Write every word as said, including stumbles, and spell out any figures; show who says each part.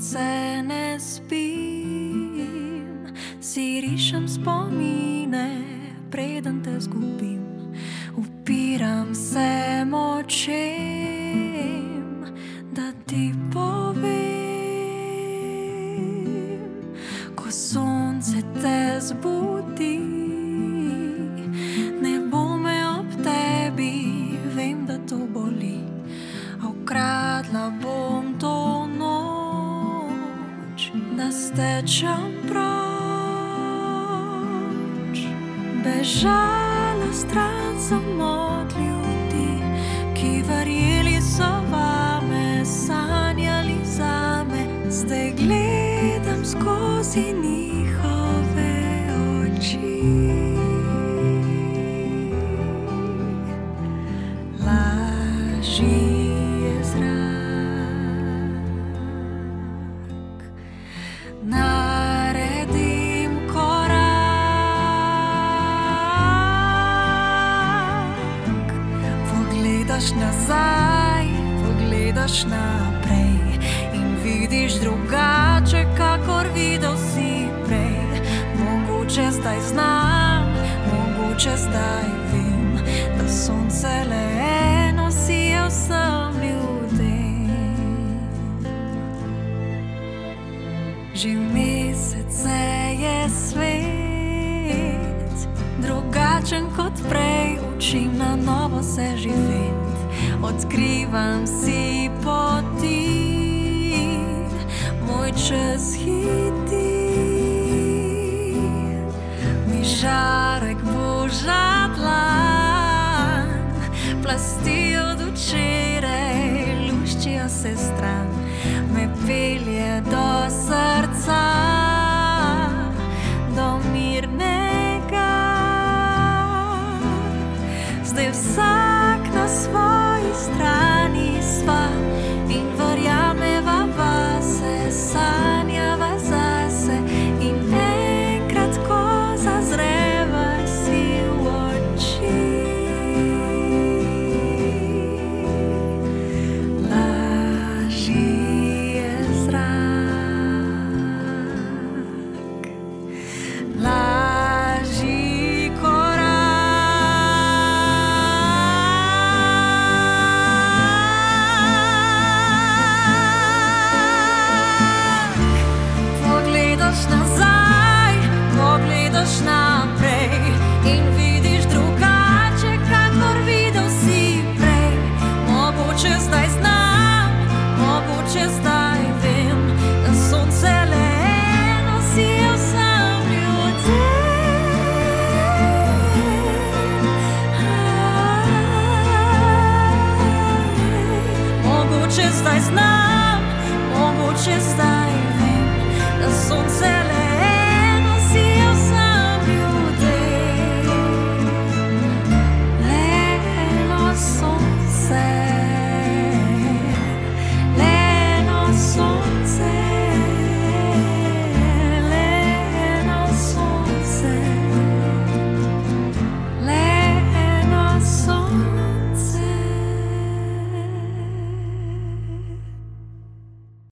Speaker 1: noce ne spim, si rišem spomine, preden te zgubim. Upiram se močem, da ti povem, ko sonce te zbudi, ne bo me ob tebi, vem, da to boli, a ukradla bom to noč, da stečem proč, bežala stran sem od ljudi, ki verjeli so vame, sanjali zame. Zdaj gledam skozi njihove oči. Laži je zrak, naredim korak, pogledaš nazaj, pogledaš naprej in vidiš drugače, kakor videl si prej. Mogoče zdaj znam, mogoče zdaj vem, da sonce le eno sije vsem ljudem. Že mesece je svet drugačen kot prej, učim na novo se živeti, odkrivam si poti, moj čas hiti. Mi žarek boža dlan, plasti od včeraj luščijo se stran, me pelje do srca, do mirnega. Zdaj vsa